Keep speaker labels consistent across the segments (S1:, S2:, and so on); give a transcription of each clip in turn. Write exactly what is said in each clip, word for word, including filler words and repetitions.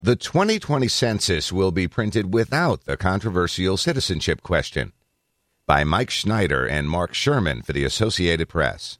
S1: The twenty twenty census will be printed without the controversial citizenship question. By Mike Schneider and Mark Sherman for the Associated Press.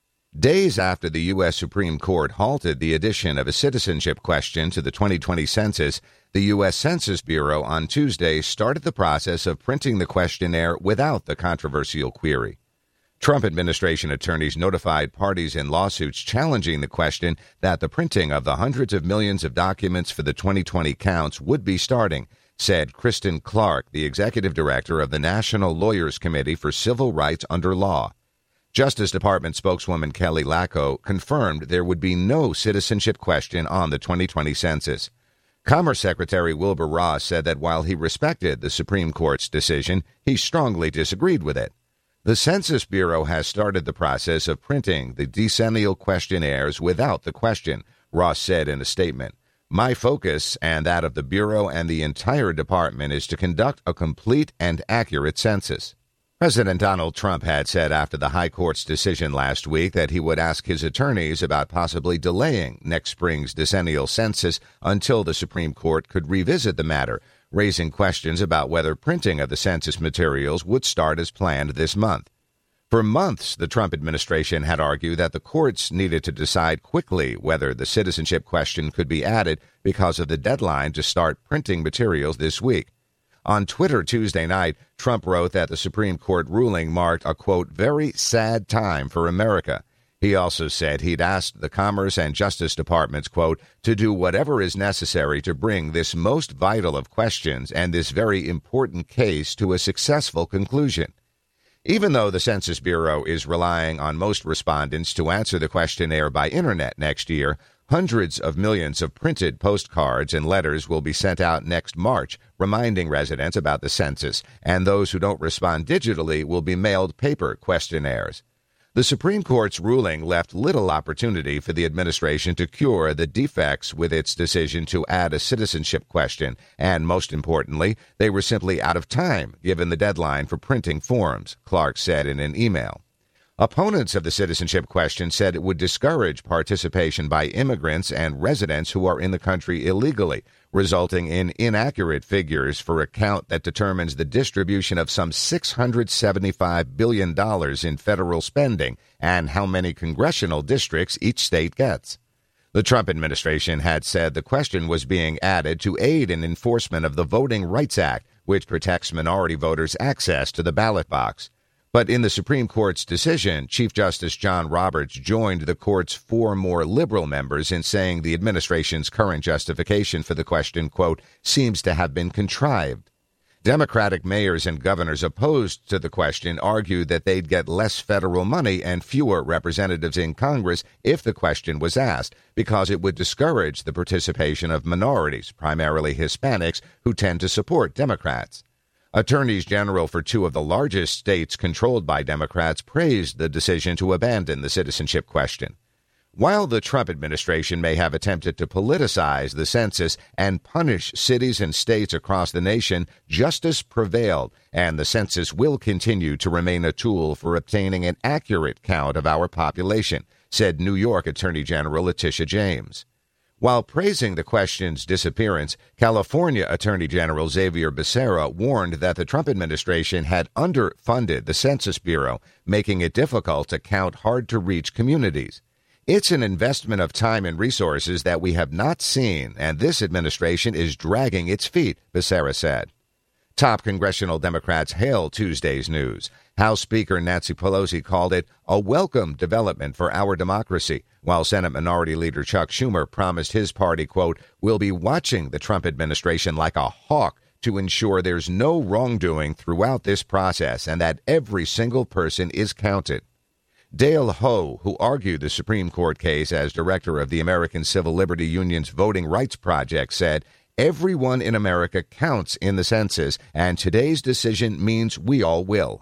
S1: Days after the U S Supreme Court halted the addition of a citizenship question to the twenty twenty census, the U S Census Bureau on Tuesday started the process of printing the questionnaire without the controversial query. Trump administration attorneys notified parties in lawsuits challenging the question that the printing of the hundreds of millions of documents for the twenty twenty counts would be starting, said Kristen Clark, the executive director of the National Lawyers Committee for Civil Rights Under Law. Justice Department spokeswoman Kelly Lacko confirmed there would be no citizenship question on the twenty twenty census. Commerce Secretary Wilbur Ross said that while he respected the Supreme Court's decision, he strongly disagreed with it. The Census Bureau has started the process of printing the decennial questionnaires without the question, Ross said in a statement. My focus and that of the Bureau and the entire department is to conduct a complete and accurate census. President Donald Trump had said after the High Court's decision last week that he would ask his attorneys about possibly delaying next spring's decennial census until the Supreme Court could revisit the matter, raising questions about whether printing of the census materials would start as planned this month. For months, the Trump administration had argued that the courts needed to decide quickly whether the citizenship question could be added because of the deadline to start printing materials this week. On Twitter Tuesday night, Trump wrote that the Supreme Court ruling marked a, quote, very sad time for America. He also said he'd asked the Commerce and Justice Departments, quote, to do whatever is necessary to bring this most vital of questions and this very important case to a successful conclusion. Even though the Census Bureau is relying on most respondents to answer the questionnaire by Internet next year, hundreds of millions of printed postcards and letters will be sent out next March, reminding residents about the census, and those who don't respond digitally will be mailed paper questionnaires. The Supreme Court's ruling left little opportunity for the administration to cure the defects with its decision to add a citizenship question, and most importantly, they were simply out of time given the deadline for printing forms, Clark said in an email. Opponents of the citizenship question said it would discourage participation by immigrants and residents who are in the country illegally, resulting in inaccurate figures for a count that determines the distribution of some six hundred seventy-five billion dollars in federal spending and how many congressional districts each state gets. The Trump administration had said the question was being added to aid in enforcement of the Voting Rights Act, which protects minority voters' access to the ballot box. But in the Supreme Court's decision, Chief Justice John Roberts joined the court's four more liberal members in saying the administration's current justification for the question, quote, seems to have been contrived. Democratic mayors and governors opposed to the question argued that they'd get less federal money and fewer representatives in Congress if the question was asked, because it would discourage the participation of minorities, primarily Hispanics, who tend to support Democrats. Attorneys general for two of the largest states controlled by Democrats praised the decision to abandon the citizenship question. While the Trump administration may have attempted to politicize the census and punish cities and states across the nation, justice prevailed, and the census will continue to remain a tool for obtaining an accurate count of our population, said New York Attorney General Letitia James. While praising the question's disappearance, California Attorney General Xavier Becerra warned that the Trump administration had underfunded the Census Bureau, making it difficult to count hard-to-reach communities. It's an investment of time and resources that we have not seen, and this administration is dragging its feet, Becerra said. Top congressional Democrats hailed Tuesday's news. House Speaker Nancy Pelosi called it a welcome development for our democracy, while Senate Minority Leader Chuck Schumer promised his party, quote, will be watching the Trump administration like a hawk to ensure there's no wrongdoing throughout this process and that every single person is counted. Dale Ho, who argued the Supreme Court case as director of the American Civil Liberty Union's Voting Rights Project, said, everyone in America counts in the census, and today's decision means we all will.